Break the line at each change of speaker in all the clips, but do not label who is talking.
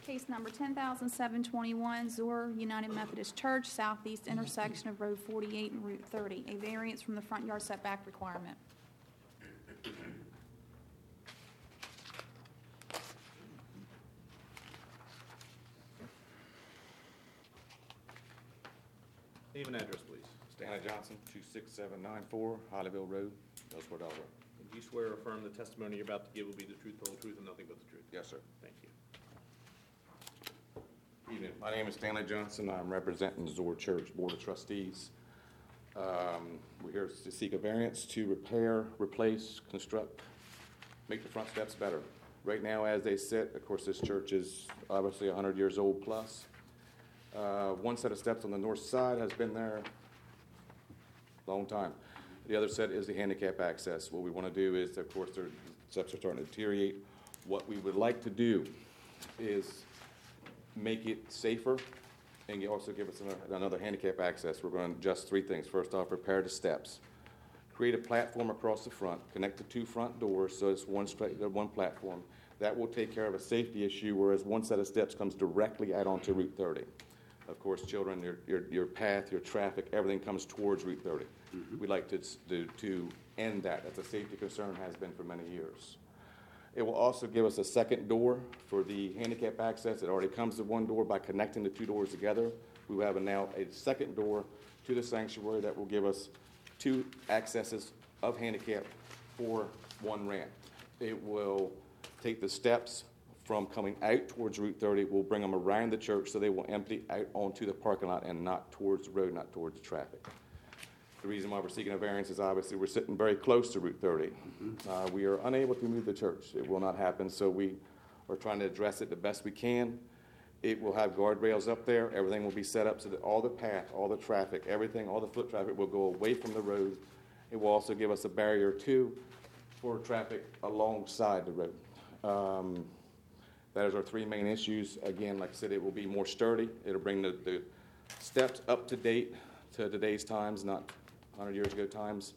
Case number 10,721, Zor United Methodist Church, southeast intersection of Road 48 and Route 30, a variance from the front yard setback requirement.
Name and address, please.
Stanley Johnson, 26794 Hollyville Road, Ellsworth, Delaware.
And do you swear or affirm the testimony you're about to give will be the truth, the whole truth, and nothing but the truth?
Yes, sir.
Thank you.
Evening. My name is Stanley Johnson. I'm representing Zor Church Board of Trustees. We're here to seek a variance to repair, replace, construct, make the front steps better. Right now, as they sit, of course, this church is obviously 100 years old plus. One set of steps on the north side has been there a long time. The other set is the handicap access. What we want to do is, of course, the steps are starting to deteriorate. What we would like to do is make it safer and also give us another handicap access. We're going to adjust three things. First off, repair the steps. Create a platform across the front. Connect the two front doors so it's one platform. That will take care of a safety issue, whereas one set of steps comes directly out onto Route 30. Of course, children, your path, your traffic, everything comes towards Route 30. Mm-hmm. We'd like to end that. That's a safety concern, has been for many years. It will also give us a second door for the handicap access. It already comes to one door by connecting the two doors together. We will have now a second door to the sanctuary that will give us two accesses of handicap for one ramp. It will take the steps from coming out towards Route 30. We'll bring them around the church so they will empty out onto the parking lot and not towards the road, not towards the traffic. The reason why we're seeking a variance is obviously we're sitting very close to Route 30. Mm-hmm. We are unable to move the church. It will not happen, so we are trying to address it the best we can. It will have guardrails up there. Everything will be set up so that all the path, all the traffic, everything, all the foot traffic will go away from the road. It will also give us a barrier, too, for traffic alongside the road. That is our three main issues. Again, like I said, it will be more sturdy. It'll bring the steps up to date to today's times, not 100 years ago times.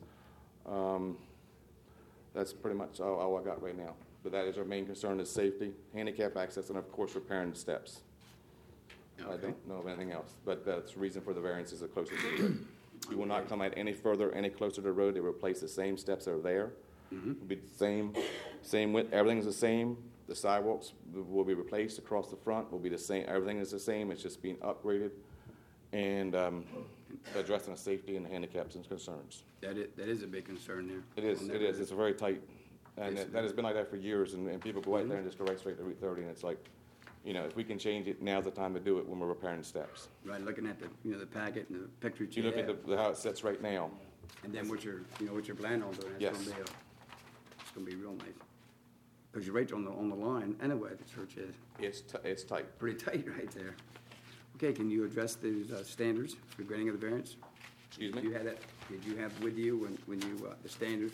That's pretty much all I got right now. But that is our main concern, is safety, handicap access, and of course repairing the steps. Okay. I don't know of anything else, but that's the reason for the variance is the closer to the road. We will not come out any further, any closer to the road. They will replace the same steps that are there. Mm-hmm. It'll be the same width. Everything's the same. The sidewalks will be replaced across the front. Will be the same. Everything is the same. It's just being upgraded and addressing the safety and the handicaps and concerns.
That is a big concern there.
It is. It is. It's a very tight, and that has been like that for years. And people go out there and just go right straight to Route 30, and it's like, if we can change it, now's the time to do it when we're repairing the steps.
Right. Looking at the packet and the picture
you look at how it sits right now.
And then what you're planning on doing.
Yes.
It's going to be real nice. Because you're right on the line anyway. The church is.
It's tight.
Pretty tight right there. Okay, can you address those standards for granting of the variance?
Excuse me?
Did you have with you when you the standards?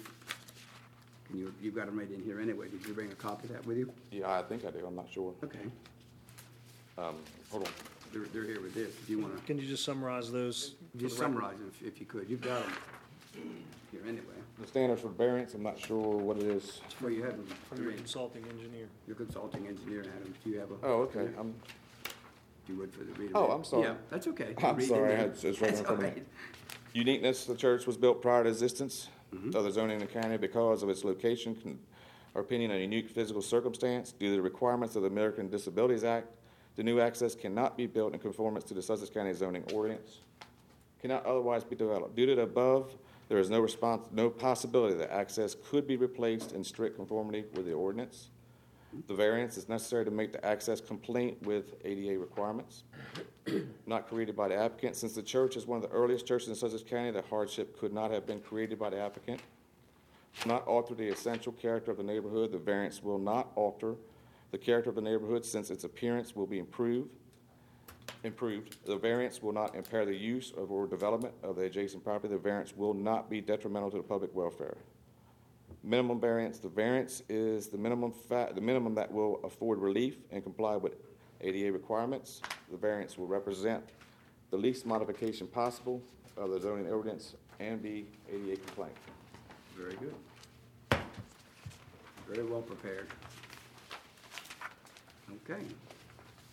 You got them right in here anyway. Did you bring a copy of that with you?
Yeah, I think I do. I'm not sure.
Okay.
Hold on.
They're here with this. If you want to.
Can you just summarize those?
Just summarize them if you could. You've got them here anyway.
The standards for variance, I'm not sure what it is.
Well, you have them.
From your consulting engineer.
Your consulting engineer, Adam. Do you have a?
Oh, okay.
If you would for the reader.
Oh, I'm sorry.
Yeah, that's okay.
I'm sorry. It's right in front of me. Uniqueness, the church was built prior to existence of the zoning in the county because of its location, our opinion, a unique physical circumstance. Due to the requirements of the American Disabilities Act, the new access cannot be built in conformance to the Sussex County zoning ordinance. Cannot otherwise be developed. Due to the above, there is no possibility that access could be replaced in strict conformity with the ordinance. The variance is necessary to make the access compliant with ADA requirements. Not created by the applicant. Since the church is one of the earliest churches in Sussex County, the hardship could not have been created by the applicant. Not alter the essential character of the neighborhood. The variance will not alter the character of the neighborhood since its appearance will be improved. The variance will not impair the use or development of the adjacent property. The variance will not be detrimental to the public welfare. Minimum variance. The variance is the minimum that will afford relief and comply with ADA requirements. The variance will represent the least modification possible of the zoning ordinance and be ADA compliant.
Very good. Very well prepared. Okay.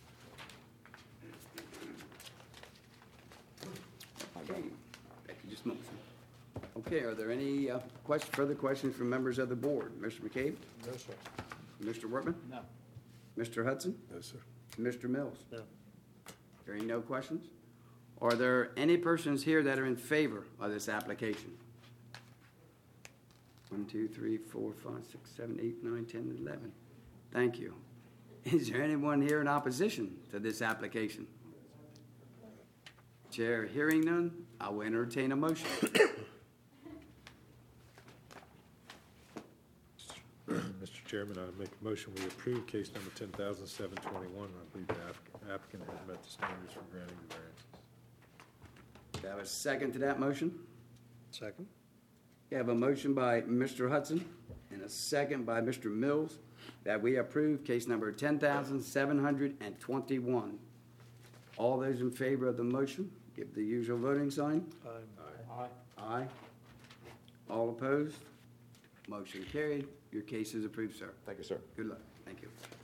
Okay, Becky just moved. Okay, are there any further questions from members of the board? Mr. McCabe?
No, sir.
Mr. Wortman?
No.
Mr. Hudson?
No, sir.
Mr. Mills?
No.
Hearing no questions? Are there any persons here that are in favor of this application? 1, 2, 3, 4, 5, 6, 7, 8, 9, 10, 11. Thank you. Is there anyone here in opposition to this application? Chair, hearing none, I will entertain a motion.
Mr. Chairman, I make a motion, we approve case number 10,721. I believe the applicant has met the standards for granting the variances.
Do I have a second to that motion?
Second?
We have a motion by Mr. Hudson and a second by Mr. Mills that we approve case number 10,721. All those in favor of the motion, give the usual voting sign.
Aye.
Aye. All opposed? Motion carried. Your case is approved, sir.
Thank you, sir.
Good luck. Thank you.